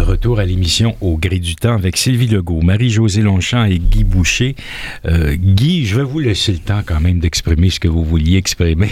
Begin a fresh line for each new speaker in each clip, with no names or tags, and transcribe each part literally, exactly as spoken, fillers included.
retour à l'émission Au gré du temps avec Sylvie Legault, Marie-Josée Longchamp et Guy Boucher. Euh, Guy, je vais vous laisser le temps quand même d'exprimer ce que vous vouliez exprimer.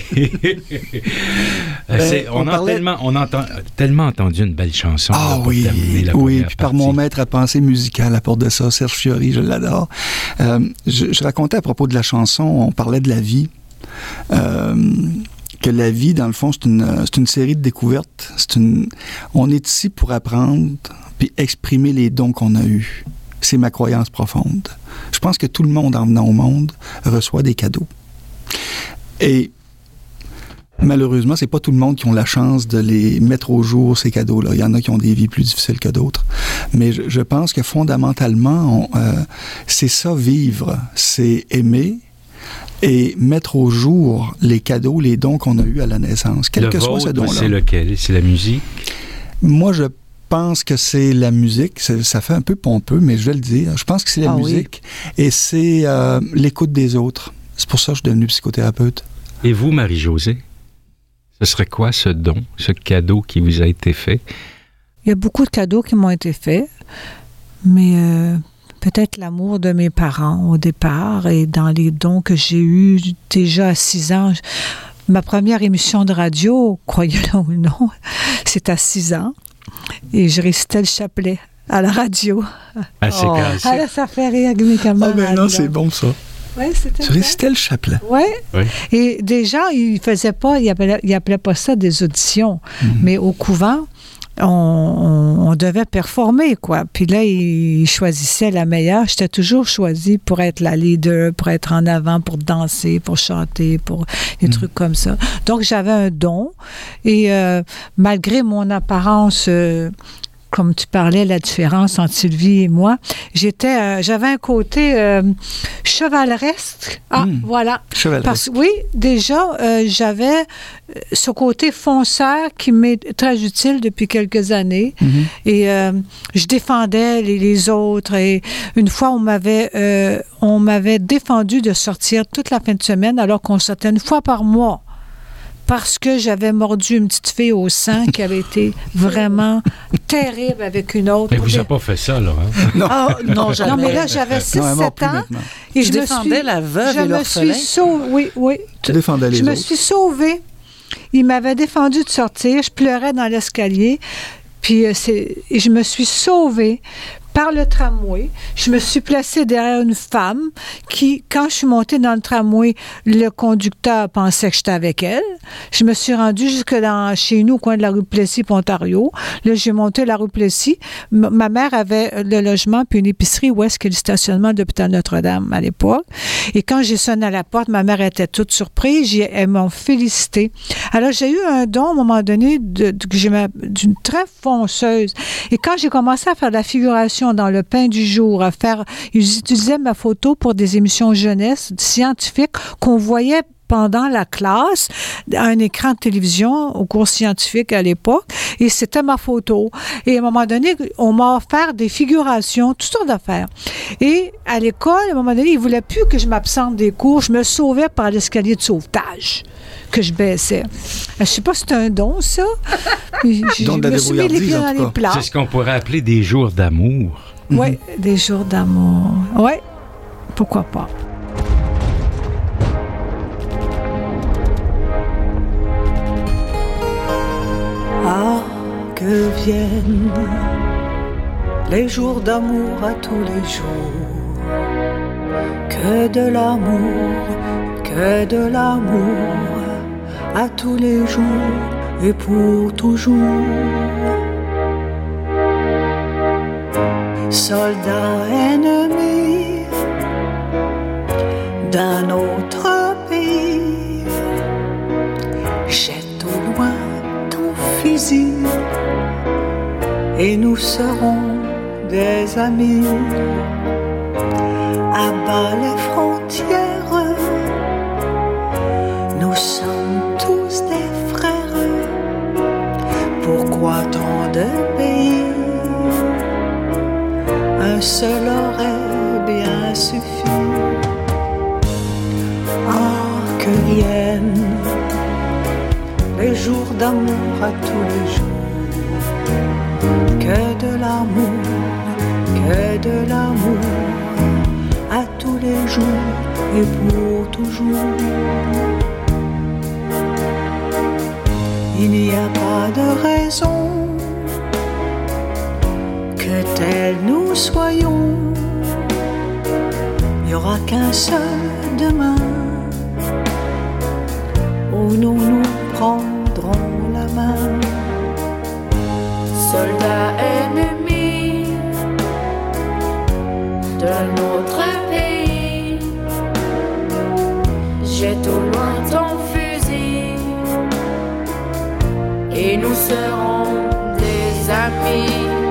ben,
on,
on,
a
parlait...
tellement, on a ent- tellement entendu une belle chanson.
Ah oui, oui, puis par mon maître à penser musicale à part de ça, Serge Fiori, je l'adore. Euh, je, je racontais à propos de la chanson, on parlait de la vie. Euh, que la vie, dans le fond, c'est une, c'est une série de découvertes. C'est une, on est ici pour apprendre puis exprimer les dons qu'on a eus. C'est ma croyance profonde. Je pense que tout le monde, en venant au monde, reçoit des cadeaux. Et malheureusement, c'est pas tout le monde qui a la chance de les mettre au jour, ces cadeaux-là. Il y en a qui ont des vies plus difficiles que d'autres. Mais je, je pense que fondamentalement, on, euh, c'est ça, vivre. C'est aimer et mettre au jour les cadeaux, les dons qu'on a eus à la naissance, quel
le
que
vôtre,
soit ce don-là.
C'est lequel? C'est la musique?
Moi, je pense que c'est la musique. Ça, ça fait un peu pompeux, mais je vais le dire. Je pense que c'est la
ah,
musique. Oui. Et c'est euh, l'écoute des autres. C'est pour ça que je suis devenu psychothérapeute.
Et vous, Marie-Josée? Ce serait quoi ce don, ce cadeau qui vous a été fait?
Il y a beaucoup de cadeaux qui m'ont été faits, mais... Euh... peut-être l'amour de mes parents au départ et dans les dons que j'ai eus déjà à six ans. Ma première émission de radio, croyez-le ou non, c'est à six ans. Et je récitais le chapelet à la radio.
Ah, c'est
oh.
cassé.
Ah, là, ça fait rire avec mes camarades.
Ah, ben non, c'est bon, ça.
Ouais, c'était
tu récitais le chapelet.
Ouais.
Oui.
Et des gens, ils faisaient pas, ils appelaient, ils appelaient pas ça des auditions. Mm-hmm. Mais au couvent, On, on, on devait performer, quoi. Puis là, ils choisissaient la meilleure. J'étais toujours choisie pour être la leader, pour être en avant, pour danser, pour chanter, pour des mmh. trucs comme ça. Donc, j'avais un don. Et euh, malgré mon apparence... Euh, comme tu parlais, la différence entre Sylvie et moi, j'étais, euh, j'avais un côté euh, chevaleresque. Ah, mmh. voilà.
Chevaleresque.
Parce, oui, déjà, euh, j'avais ce côté fonceur qui m'est très utile depuis quelques années. Mmh. Et euh, je défendais les, les autres. Et une fois, on m'avait, euh, on m'avait défendu de sortir toute la fin de semaine alors qu'on sortait une fois par mois. Parce que j'avais mordu une petite fille au sein qui avait été vraiment terrible avec une autre.
Mais vous n'avez des... pas fait ça, là. Hein?
Non. Oh, non, jamais. Non, mais là, j'avais six sept ans.
Et je défendais la veuve
je
et l'orphelin.
Je me suis sauvée. Oui, oui.
Tu défendais les
je
autres.
Je me suis sauvée. Il m'avait défendu de sortir. Je pleurais dans l'escalier. Puis, c'est... et je me suis sauvée par le tramway. Je me suis placée derrière une femme qui, quand je suis montée dans le tramway, le conducteur pensait que j'étais avec elle. Je me suis rendue jusque dans, chez nous, au coin de la rue Plessis, Ontario. Là, j'ai monté la rue Plessis. M- ma mère avait le logement puis une épicerie où est-ce qu'il y a le stationnement de l'hôpital Notre-Dame à l'époque. Et quand j'ai sonné à la porte, ma mère était toute surprise. J'ai, elles m'ont félicité. Alors, j'ai eu un don, à un moment donné, de, de, de, de, d'une très fonceuse. Et quand j'ai commencé à faire de la figuration dans Le Pain du jour, à faire, ils utilisaient ma photo pour des émissions jeunesse scientifiques qu'on voyait pendant la classe, à un écran de télévision, au cours scientifique à l'époque, et c'était ma photo. Et à un moment donné, on m'a offert des figurations, toutes sortes d'affaires. Et à l'école, à un moment donné, ils ne voulaient plus que je m'absente des cours, je me sauvais par l'escalier de sauvetage que je baissais. Je ne sais pas si c'est un don, ça. Je,
don de la
me suis mis les pieds dans les plats.
C'est ce qu'on pourrait appeler des jours d'amour.
Oui,
mm-hmm.
des jours d'amour. Oui, pourquoi pas.
Ah, que viennent les jours d'amour à tous les jours. Que de l'amour, que de l'amour à tous les jours et pour toujours. Soldats ennemis d'un autre pays, jette au loin ton fusil et nous serons des amis. À bas les frontières, nous sommes tous des frères. Pourquoi tant de pays? Un seul aurait bien suffi. Ah, que viennent les jours d'amour à tous les jours. Que de de l'amour, que de l'amour, à tous les jours et pour toujours. Il n'y a pas de raison que tels nous soyons. Il n'y aura qu'un seul demain où nous nous prendrons la main.
Soldats ennemis de notre pays, jette au loin ton fusil et nous serons des amis.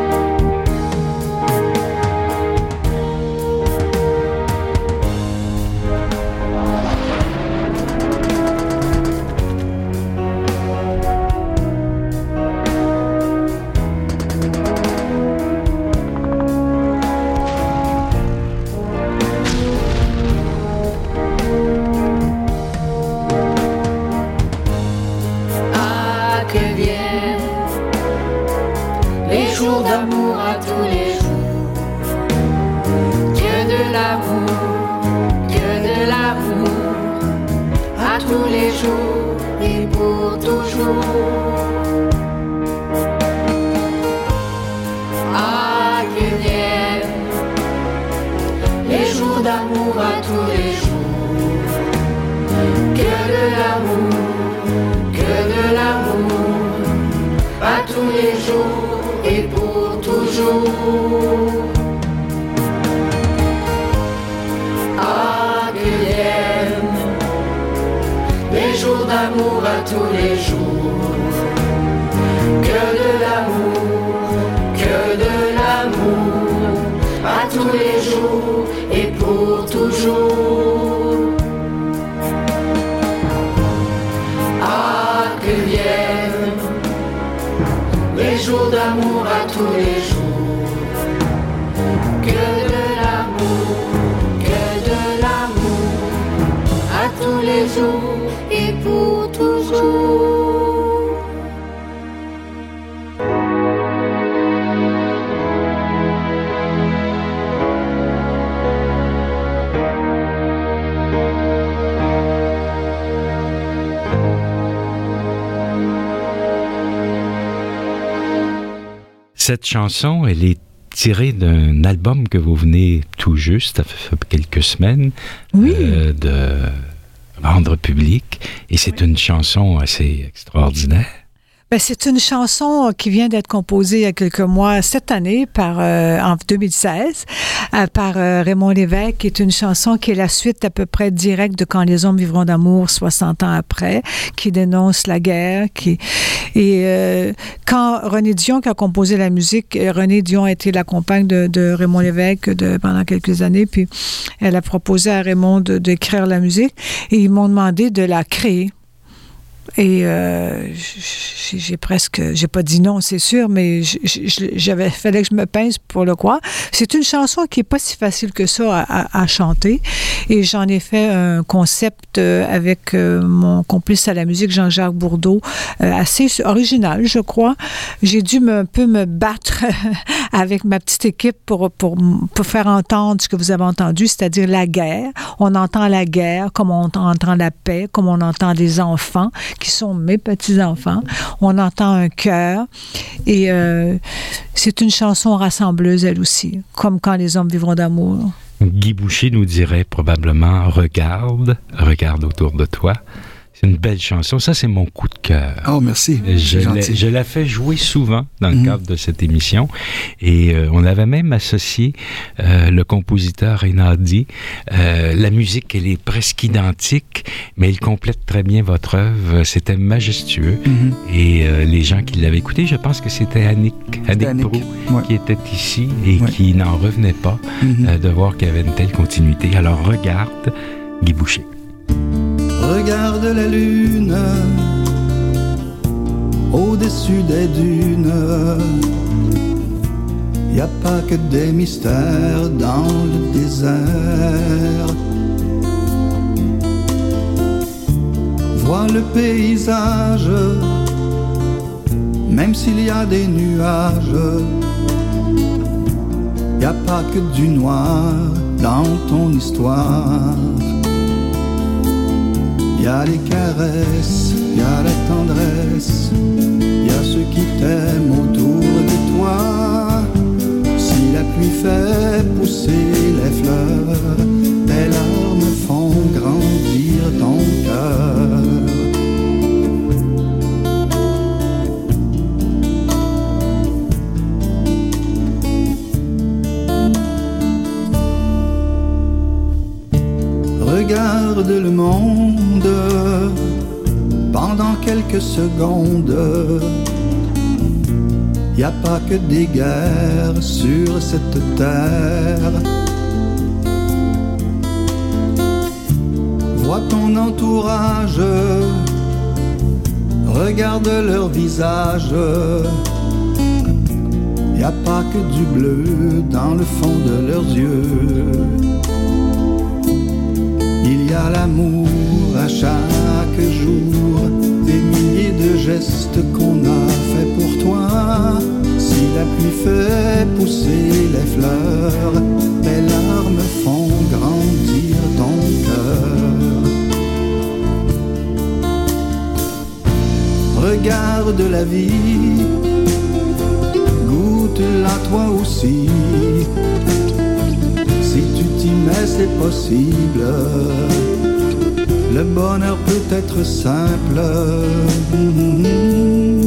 Cette chanson, elle est tirée d'un album que vous venez tout juste, ça fait quelques semaines,
oui.
euh, de rendre public. Et c'est oui. une chanson assez extraordinaire.
Ben, c'est une chanson qui vient d'être composée il y a quelques mois, cette année, par, euh, en deux mille seize, euh, par euh, Raymond Lévesque, qui est une chanson qui est la suite à peu près directe de Quand les hommes vivront d'amour, soixante ans après, qui dénonce la guerre. Qui, et euh, quand René Dion, qui a composé la musique, René Dion a été la compagne de, de Raymond Lévesque de, pendant quelques années, puis elle a proposé à Raymond de, d'écrire la musique, et ils m'ont demandé de la créer. Et euh, j'ai, j'ai presque, j'ai pas dit non, c'est sûr, mais j'avais fallait que je me pince pour le croire. C'est une chanson qui est pas si facile que ça à, à, à chanter, et j'en ai fait un concept avec mon complice à la musique Jean-Jacques Bourdeau, assez original, je crois. J'ai dû me, un peu me battre avec ma petite équipe pour, pour pour faire entendre ce que vous avez entendu, c'est-à-dire la guerre. On entend la guerre comme on entend la paix, comme on entend des enfants qui sont mes petits-enfants. On entend un chœur, et euh, c'est une chanson rassembleuse, elle aussi, comme Quand les hommes vivront d'amour.
Guy Boucher nous dirait probablement « Regarde, regarde autour de toi ». C'est une belle chanson. Ça, c'est mon coup de cœur.
Oh, merci.
Je, je la fais jouer souvent dans le mmh. cadre de cette émission. Et euh, on avait même associé euh, le compositeur Rinaldi. Euh, la musique, elle est presque identique, mais il complète très bien votre œuvre. C'était majestueux. Mmh. Et euh, les gens qui l'avaient écouté, je pense que c'était Annick, Annick, Annick Pro, ouais. qui était ici et ouais. qui n'en revenait pas mmh. euh, de voir qu'il y avait une telle continuité. Alors, regarde, Guy Boucher.
Regarde la lune au-dessus des dunes. Y a pas que des mystères dans le désert. Vois le paysage, même s'il y a des nuages. y a pas que du noir dans ton histoire. Y a les caresses, y a la tendresse, y a ceux qui t'aiment autour de toi. Si la pluie fait pousser les fleurs, tes larmes font grandir ton cœur. Regarde le monde pendant quelques secondes. Y a pas que des guerres sur cette terre. Vois ton entourage, regarde leur visage. Y a pas que du bleu dans le fond de leurs yeux. Il y a l'amour à chaque jour, des milliers de gestes qu'on a fait pour toi. Si la pluie fait pousser les fleurs, tes larmes font grandir ton cœur. Regarde la vie, goûte-la toi aussi. Si tu t'y mets, c'est possible. Le bonheur peut être simple. Mmh.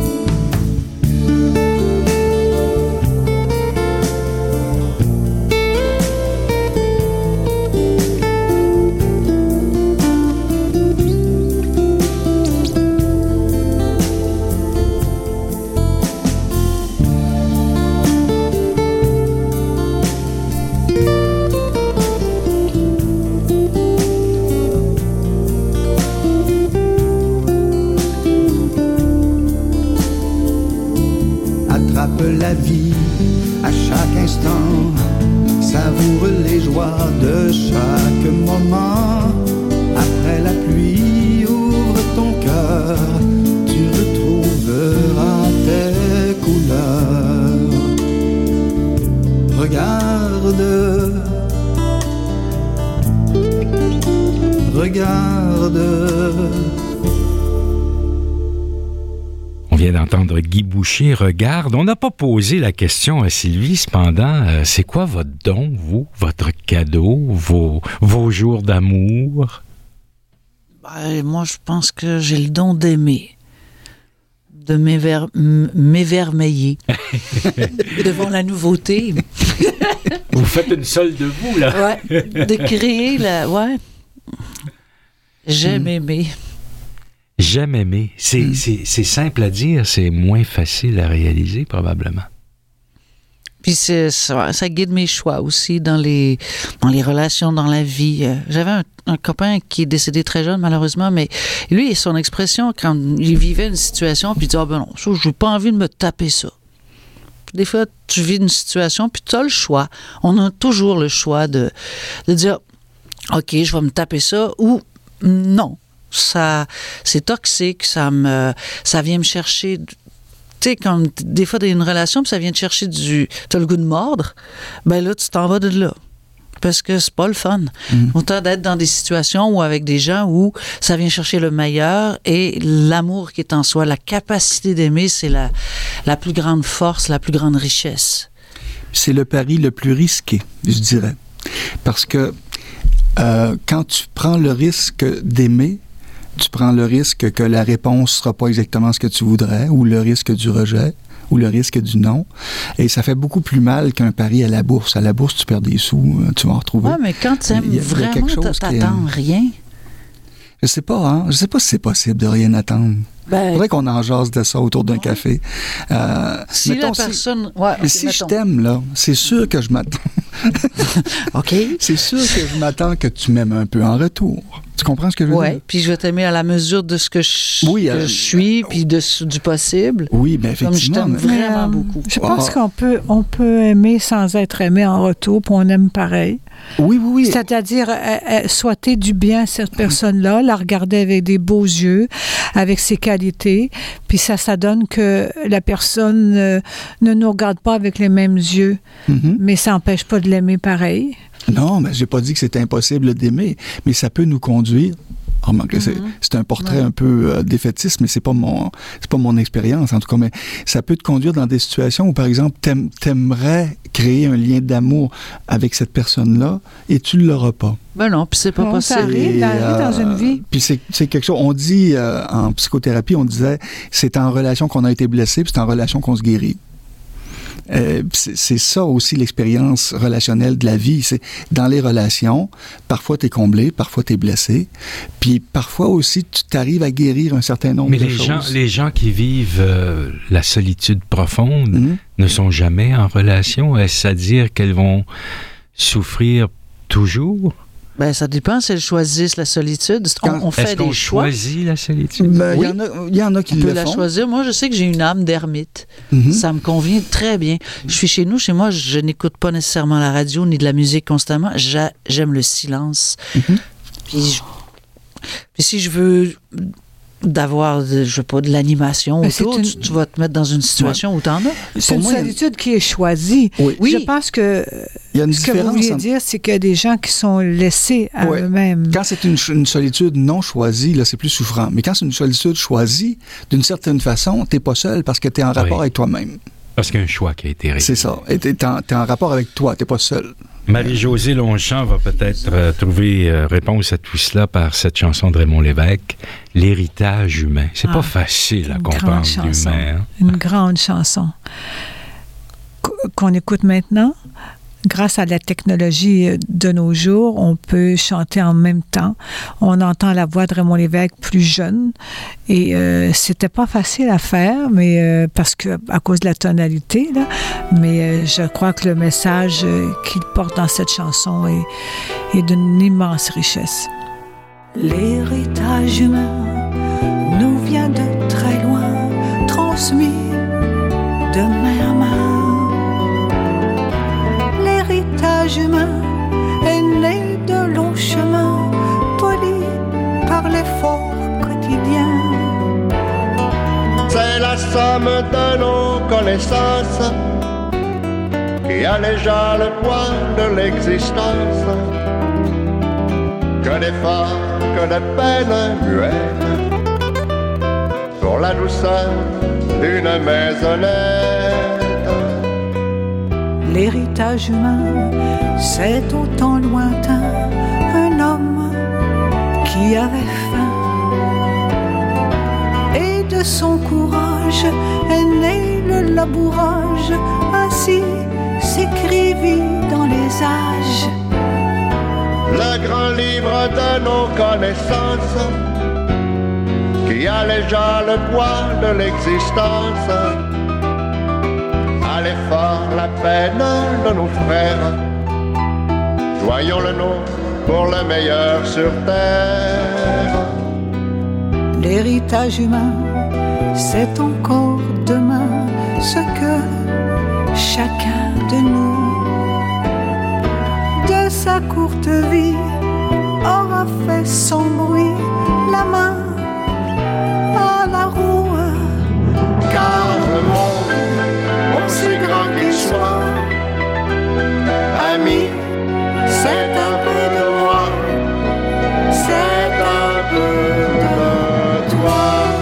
La vie à chaque instant, savoure les joies de chaque moment. Après la pluie, ouvre ton cœur, tu retrouveras tes couleurs. Regarde, regarde.
On vient d'entendre Guy Boucher, Regarde. On n'a pas posé la question à Sylvie, cependant, euh, c'est quoi votre don, vous, votre cadeau, vos, vos jours d'amour?
Ben, moi, je pense que j'ai le don d'aimer, de m'éver... m'évermeiller devant la nouveauté.
Vous faites une solde de vous, là.
Ouais, de créer, la... ouais. J'aime mmh. aimer.
J'aime aimer. C'est, mmh. c'est, c'est simple à dire, c'est moins facile à réaliser, probablement.
Puis c'est, ça, ça guide mes choix aussi dans les, dans les relations, dans la vie. J'avais un, un copain qui est décédé très jeune, malheureusement, mais lui, son expression, quand il vivait une situation, puis il dit « Ah ben non, je n'ai pas envie de me taper ça. » Des fois, tu vis une situation, puis tu as le choix. On a toujours le choix de, de dire « OK, je vais me taper ça » ou « Non. » Ça, c'est toxique, ça me, ça vient me chercher, tu sais, comme des fois, dans une relation, puis ça vient te chercher du, t'as le goût de mordre, ben là, tu t'en vas de là. Parce que c'est pas le fun. Mm. Autant d'être dans des situations où, avec des gens où ça vient chercher le meilleur et l'amour qui est en soi, la capacité d'aimer, c'est la, la plus grande force, la plus grande richesse.
C'est le pari le plus risqué, je dirais. Parce que euh, quand tu prends le risque d'aimer, tu prends le risque que la réponse ne sera pas exactement ce que tu voudrais, ou le risque du rejet, ou le risque du non. Et ça fait beaucoup plus mal qu'un pari à la bourse. À la bourse, tu perds des sous, tu vas en retrouver.
Oui, mais quand tu aimes vraiment, t'attends rien.
Je sais pas, hein. Je sais pas si c'est possible de rien attendre. Ben, il faudrait qu'on en jase de ça autour d'un ouais. café. Euh,
si mettons, la personne... Ouais, okay,
si
mettons.
je t'aime, là, c'est sûr que je m'attends.
OK.
C'est sûr que je m'attends que tu m'aimes un peu en retour. Tu comprends ce que je veux
ouais,
dire?
Puis je vais t'aimer à la mesure de ce que je,
oui,
que
euh,
je suis, puis de, du possible.
Oui, bien effectivement.
Comme je t'aime
mais...
vraiment
euh,
beaucoup.
Je pense
Ah.
qu'on peut, on peut aimer sans être aimé en retour, puis on aime pareil.
Oui, oui, oui.
C'est-à-dire euh, euh, souhaiter du bien à cette personne-là, la regarder avec des beaux yeux, avec ses qualités, puis ça, ça donne que la personne euh, ne nous regarde pas avec les mêmes yeux,
Mm-hmm.
mais ça n'empêche pas de l'aimer pareil.
Non, mais j'ai pas dit que c'était impossible d'aimer, mais ça peut nous conduire. Remarque, mm-hmm. c'est, c'est un portrait ouais. un peu euh, défaitiste, mais c'est pas mon c'est pas mon expérience en tout cas. Mais ça peut te conduire dans des situations où, par exemple, t'aim, t'aimerais créer un lien d'amour avec cette personne-là et tu l'auras pas.
Ben non, puis c'est pas
non,
possible.
Ça arrive, ça arrive dans une vie.
Puis c'est, c'est quelque chose. On dit euh, en psychothérapie, on disait c'est en relation qu'on a été blessé, puis c'est en relation qu'on se guérit. Euh, c'est, c'est ça aussi l'expérience relationnelle de la vie. C'est dans les relations, parfois t'es comblé, parfois t'es blessé, puis parfois aussi tu t'arrives à guérir un certain nombre
Mais
de
les
choses.
gens, les gens qui vivent euh, la solitude profonde mm-hmm. ne sont jamais en relation. Est-ce à dire qu'elles vont souffrir toujours?
Ben, ça dépend si elles choisissent la solitude. On, on fait
Est-ce qu'on
des choix.
choisit la solitude?
Ben,
oui.
y en a, y en a qui
on
le
peut
font.
la choisir. Moi, je sais que j'ai une âme d'ermite.
Mm-hmm.
Ça me convient très bien. Je suis chez nous, chez moi, je n'écoute pas nécessairement la radio ni de la musique constamment. J'a, j'aime le silence.
Mm-hmm.
Puis, je, puis si je veux d'avoir, de, je sais pas, de l'animation
mais
autour,
une...
tu, tu vas te mettre dans une situation ouais. où t'en as.
C'est
Pour
une
moi,
solitude qui est choisie.
Oui.
Oui. Je pense que
il y a une
ce que vous vouliez
entre...
dire, c'est qu'il y a des gens qui sont laissés à
oui.
eux-mêmes.
Quand c'est une, une solitude non choisie, là, c'est plus souffrant. Mais quand c'est une solitude choisie, d'une certaine façon, t'es pas seul parce que t'es en rapport oui. avec toi-même.
Parce qu'il y a un choix qui a été réalisé.
C'est ça. Et t'es en, t'es en rapport avec toi, t'es pas seul.
Marie-Josée Longchamp va peut-être euh, trouver euh, réponse à tout cela par cette chanson de Raymond Lévesque, L'héritage humain. C'est ah, pas facile à comprendre l'humain. Hein?
Une grande chanson qu'on écoute maintenant. Grâce à la technologie de nos jours, on peut chanter en même temps. On entend la voix de Raymond Lévesque plus jeune. Et euh, c'était pas facile à faire, mais euh, parce que à cause de la tonalité, là. Mais euh, je crois que le message euh, qu'il porte dans cette chanson est, est d'une immense richesse.
L'héritage humain nous vient de très loin, transmis de main à main. L'héritage humain est né de longs chemins, polis par l'effort quotidien.
C'est la somme de nos connaissances qui allégea le poids de l'existence. Que d'efforts, que de peines muettes pour la douceur d'une maisonnette.
L'héritage humain, c'est au temps lointain un homme qui avait faim. Et de son courage est né le labourage, ainsi s'écrivit dans les âges.
Le grand livre de nos connaissances qui allégea le poids de l'existence. À l'effort, la peine de nos frères, joignons le nom pour le meilleur sur terre.
L'héritage humain, c'est encore demain ce que chacun de nous, de sa courte vie, aura fait sans bruit la main à la roue.
Car le monde, aussi grand qu'il soit, ami, c'est un peu de moi, c'est un peu de toi.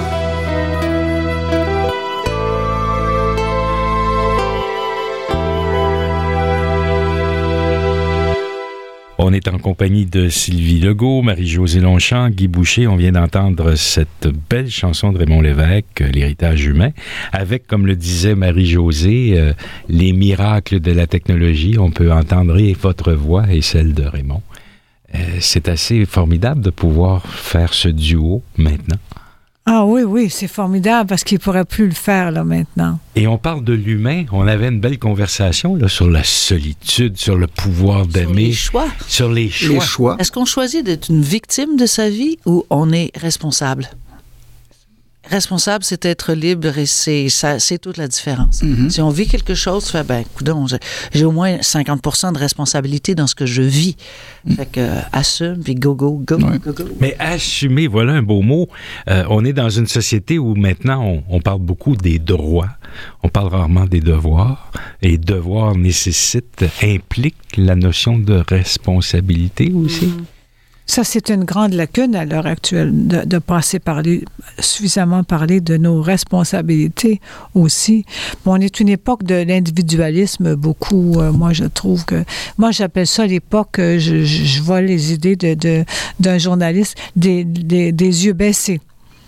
On est en compagnie de Sylvie Legault, Marie-Josée Longchamp, Guy Boucher. On vient d'entendre cette belle chanson de Raymond Lévesque, L'héritage humain, avec, comme le disait Marie-Josée, euh, les miracles de la technologie. On peut entendre et votre voix et celle de Raymond. Euh, c'est assez formidable de pouvoir faire ce duo maintenant.
Ah oui, oui, c'est formidable parce qu'il ne pourrait plus le faire là maintenant.
Et on parle de l'humain. On avait une belle conversation là, sur la solitude, sur le pouvoir d'aimer.
Sur les choix.
Sur les choix.
Les choix.
Est-ce qu'on choisit d'être une victime de sa vie ou on est responsable? Responsable, c'est être libre et c'est, ça, c'est toute la différence. Mm-hmm. Si on vit quelque chose, tu fais, ben, coudonc, j'ai, j'ai au moins cinquante pour cent de responsabilité dans ce que je vis. Mm. Fait que, euh, assume, puis go, go, go, ouais. go, go.
Mais assumer, voilà un beau mot. Euh, on est dans une société où maintenant, on, on parle beaucoup des droits. On parle rarement des devoirs. Et devoir nécessite, implique la notion de responsabilité aussi. Mm.
Ça, c'est une grande lacune à l'heure actuelle, de, de passer parler, suffisamment parler de nos responsabilités aussi. Bon, on est une époque de l'individualisme, beaucoup. Euh, moi, je trouve que... Moi, j'appelle ça l'époque, euh, je, je, je vois les idées de, de, d'un journaliste, des, des, des yeux baissés.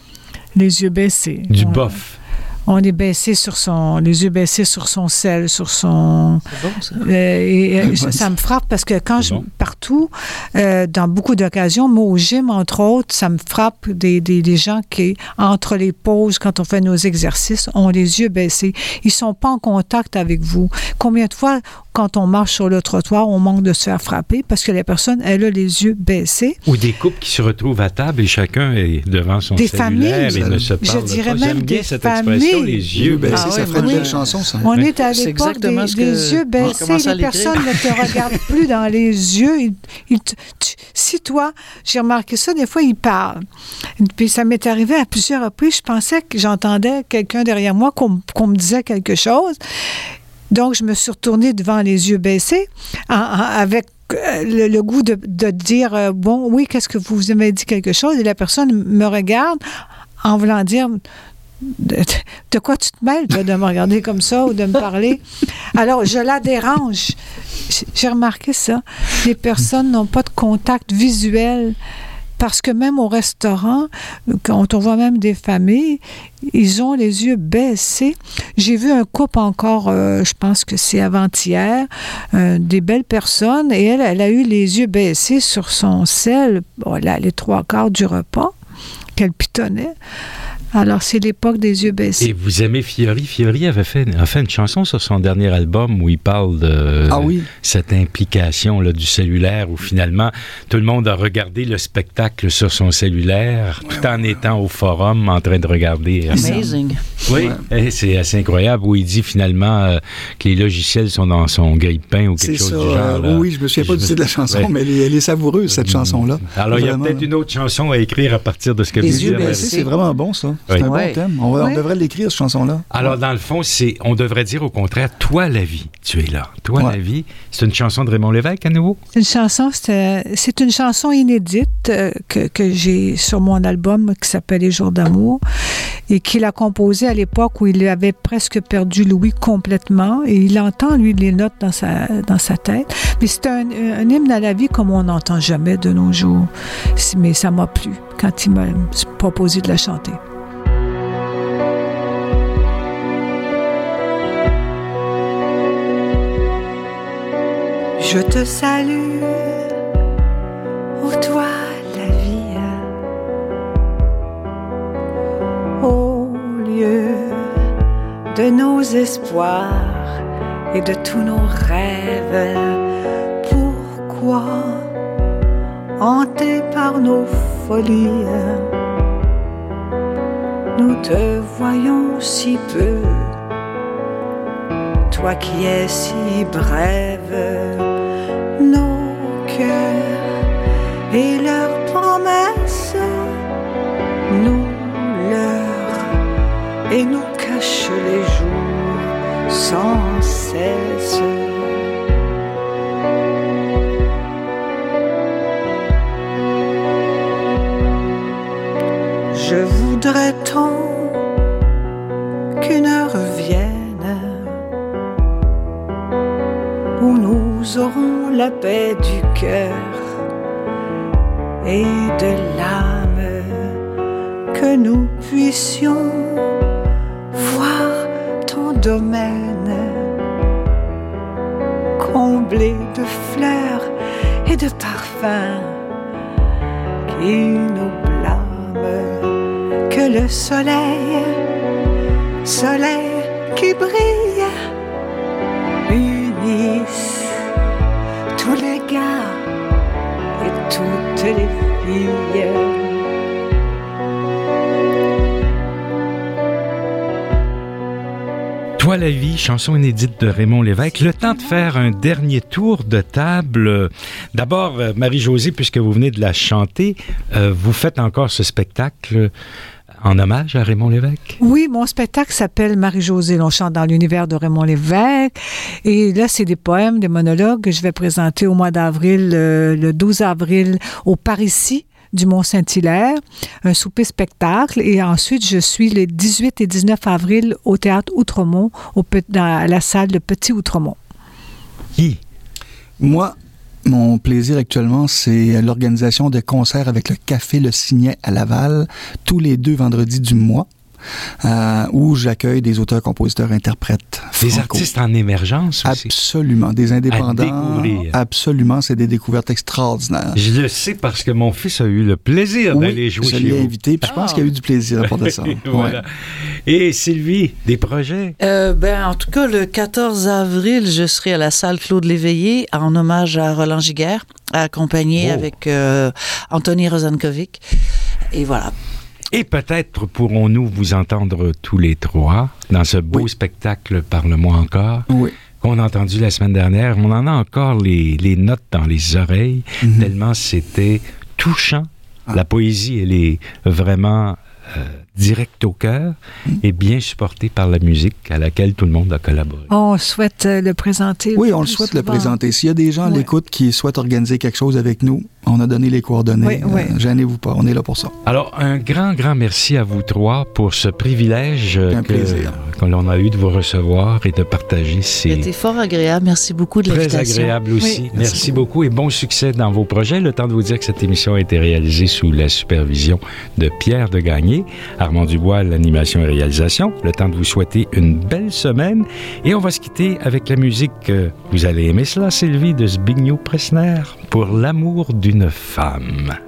Les yeux baissés.
Du
on,
bof.
On est baissé sur son... Les yeux baissés sur son sel, sur son...
C'est bon, ça.
Euh, et, et ça, ça me frappe parce que quand
C'est
je...
bon.
Partout, euh, dans beaucoup d'occasions, moi, au gym, entre autres, ça me frappe des, des, des gens qui, entre les pauses, quand on fait nos exercices, ont les yeux baissés. Ils sont pas en contact avec vous. Combien de fois, quand on marche sur le trottoir, on manque de se faire frapper parce que la personne, elle a les yeux baissés.
Ou des couples qui se retrouvent à table et chacun est devant son
des
cellulaire
familles,
et ne se parle
je dirais
pas.
même
J'aime bien
des
cette
familles.
expression, les yeux baissés.
Ah,
Ah
ça
ouais,
ferait
moi,
une belle
je-
chanson, ça.
On
Ouais.
est à
C'est
l'époque
exactement
des,
ce
des
que-
yeux
je
baissés.
commence à
Les
l'écrire.
personnes ne te regardent plus dans les yeux. Ils- ils te- tu- si toi, j'ai remarqué ça, des fois, ils parlent. Puis ça m'est arrivé à plusieurs reprises. Je pensais que j'entendais quelqu'un derrière moi qu'on, qu'on me disait quelque chose. Donc, je me suis retournée devant les yeux baissés en- en- avec euh, le, le goût de, de dire, euh, bon, oui, qu'est-ce que vous, vous avez dit quelque chose? Et la personne me regarde en voulant dire... De, de quoi tu te mêles, toi, de me regarder comme ça ou de me parler? Alors, je la dérange. J'ai remarqué ça. Les personnes n'ont pas de contact visuel parce que même au restaurant, quand on voit même des familles, ils ont les yeux baissés. J'ai vu un couple encore, euh, je pense que c'est avant-hier, euh, des belles personnes, et elle, elle a eu les yeux baissés sur son sel, bon, là, les trois quarts du repas qu'elle pitonnait. Alors, c'est l'époque des yeux baissés.
Et vous aimez Fiori? Fiori avait fait, a fait une chanson sur son dernier album où il parle de
Ah oui.
cette implication là, du cellulaire où finalement tout le monde a regardé le spectacle sur son cellulaire tout en étant au forum en train de regarder.
Amazing.
Oui,
Ouais.
et c'est assez incroyable où il dit finalement euh, que les logiciels sont dans son grille-pain ou quelque
C'est
chose
ça.
du genre. là.
euh, oui, je me souviens pas du titre de la chanson,
Ouais.
mais elle est, elle est savoureuse, cette chanson-là.
Alors, il y a
Vraiment,
peut-être
là.
une autre chanson à écrire à partir de ce que
Les
vous
yeux
avez
baissés,
dit.
c'est vraiment bon, ça. C'est
Oui.
un
Ouais.
bon thème. On, va- on
Ouais.
devrait l'écrire, cette chanson-là.
Alors, dans le fond, c'est, on devrait dire au contraire, toi la vie, tu es là. Toi
Ouais.
la vie. C'est une chanson de Raymond Lévesque à nouveau?
C'est une chanson, c'est, c'est une chanson inédite euh, que, que j'ai sur mon album qui s'appelle Les Jours d'amour et qu'il a composé à l'époque où il avait presque perdu Louis complètement et il entend, lui, les notes dans sa, dans sa tête. Mais c'est un, un hymne à la vie comme on n'entend jamais de nos jours. C'est- Mais ça m'a plu quand il m'a proposé de la chanter.
Je te salue, ô toi la vie, au lieu de nos espoirs et de tous nos rêves. Pourquoi, hantés par nos folies, nous te voyons si peu? Toi qui es si brève, nos cœurs et leurs promesses nous leurrent et nous cachent les jours sans cesse. Je voudrais tant qu'une heure vienne où nous aurons la paix du cœur et de l'âme, que nous puissions voir ton domaine comblé de fleurs et de parfums qui nous blâment, que le soleil, soleil qui brille, unissent tous les gars et toutes les filles.
Toi la vie, chanson inédite de Raymond Lévesque. Le temps de faire un dernier tour de table. D'abord, Marie-Josée, puisque vous venez de la chanter, euh, vous faites encore ce spectacle en hommage à Raymond Lévesque?
Oui, mon spectacle s'appelle Marie-Josée. On chante dans l'univers de Raymond Lévesque. Et là, c'est des poèmes, des monologues que je vais présenter au mois d'avril, euh, le douze avril, au Parisis du Mont-Saint-Hilaire, un souper-spectacle. Et ensuite, je suis les dix-huit et dix-neuf avril au Théâtre Outremont, au, dans la salle de Petit Outremont.
Qui?
Moi, mon plaisir actuellement, c'est l'organisation de concerts avec le Café Le Signet à Laval, tous les deux vendredis du mois. Euh, où j'accueille des auteurs, compositeurs, interprètes.
Des
franco.
artistes en émergence aussi.
Absolument. Des indépendants.
À découvrir.
Absolument. C'est des découvertes extraordinaires.
Je le sais parce que mon fils a eu le plaisir
oui,
d'aller jouer
je
chez
l'ai
vous.
invité, puis je pense
Ah.
qu'il y a eu du plaisir à part de ça.
Voilà.
Ouais.
Et Sylvie, des projets?
Euh, ben, en tout cas, le quatorze avril, je serai à la salle Claude Léveillé en hommage à Roland Giguère, accompagné
Oh.
avec euh, Anthony Rosankovic. Et voilà.
Et peut-être pourrons-nous vous entendre tous les trois dans ce beau
Oui.
spectacle Parle-moi encore
Oui.
qu'on a entendu la semaine dernière. On en a encore les, les notes dans les oreilles,
Mm-hmm.
tellement c'était touchant.
Ah.
La poésie, elle est vraiment euh, directe au cœur
Mm.
et bien supportée par la musique à laquelle tout le monde a collaboré.
On souhaite euh, le présenter.
Oui, on le
plus
souhaite le
souvent.
présenter. S'il y a des gens à
Ouais.
l'écoute qui souhaitent organiser quelque chose avec nous, on a donné les coordonnées.
Oui, oui.
Euh, gênez-vous pas, on est là pour ça.
Alors, un grand, grand merci à vous trois pour ce privilège euh,
Un
que,
plaisir.
que l'on a eu de vous recevoir et de partager ces...
C'était fort agréable. Merci beaucoup de
Très
l'invitation.
agréable aussi.
Oui,
merci,
merci
beaucoup et bon succès dans vos projets. Le temps de vous dire que cette émission a été réalisée sous la supervision de Pierre Degagné, Armand Dubois, l'animation et réalisation. Le temps de vous souhaiter une belle semaine et on va se quitter avec la musique. euh, Vous allez aimer cela, Sylvie, de Zbigniew Pressner, Pour l'amour d'une femme.